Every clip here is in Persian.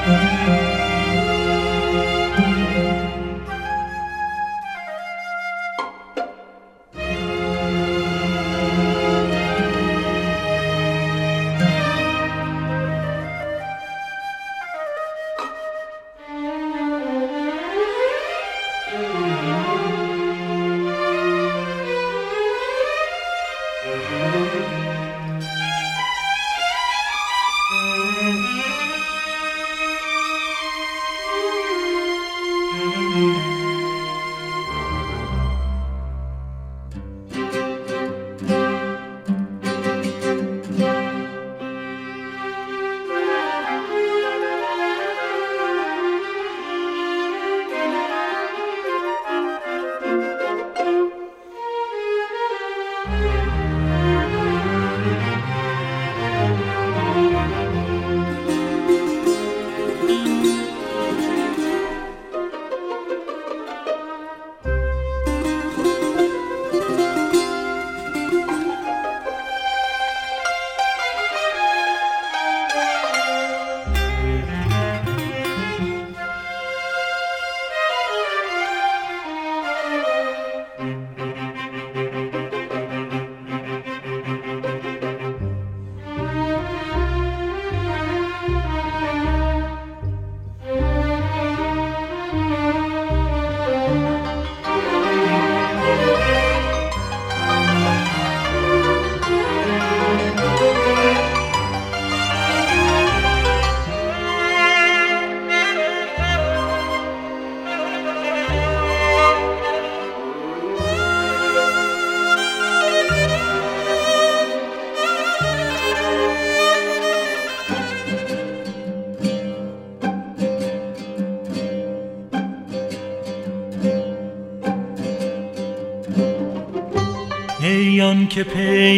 ای آن که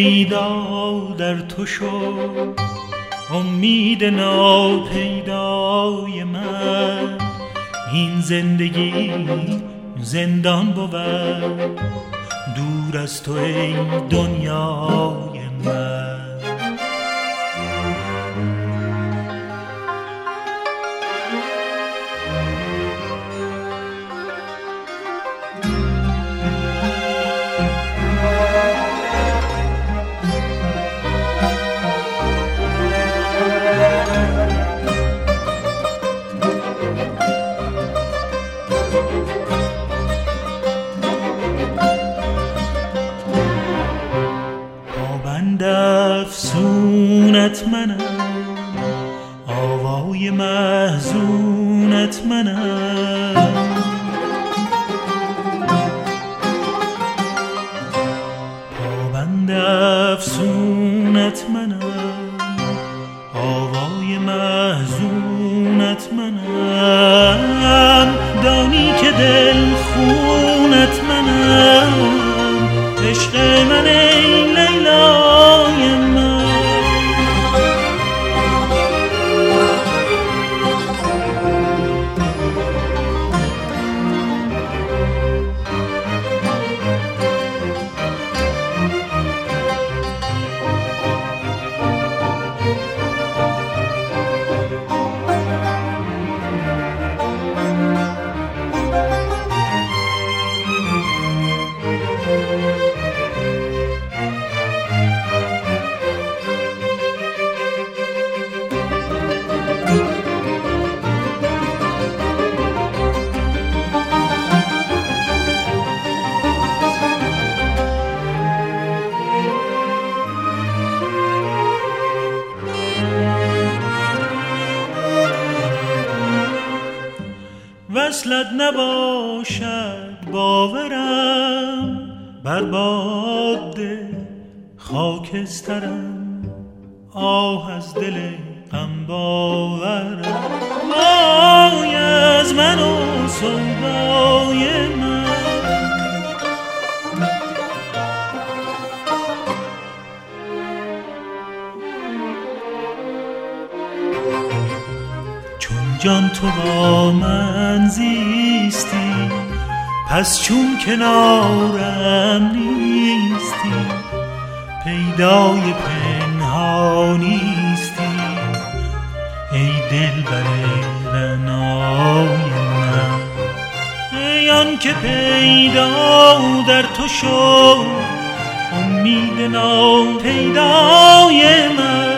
پیدا در تو شد امید ناپیدای من، این زندگی زندان بود دور از تو ای دنیای من. افسونت منم، آوای محزونت منم، پابند افسونت منم، آوای محزونت منم، دانی که دل خونت منم، عشق من ای لیلای من. وصلت نباشد باورم، بر باد خاکسترم، آه از دل غم باورم، وای از من و سودای من. جان تو با من زیستی، پس چون کنارم نیستی، پیدای پنهانیستی ای دلبر رعنای من. ای آن که پیدا در تو شد امید ناپیدای من.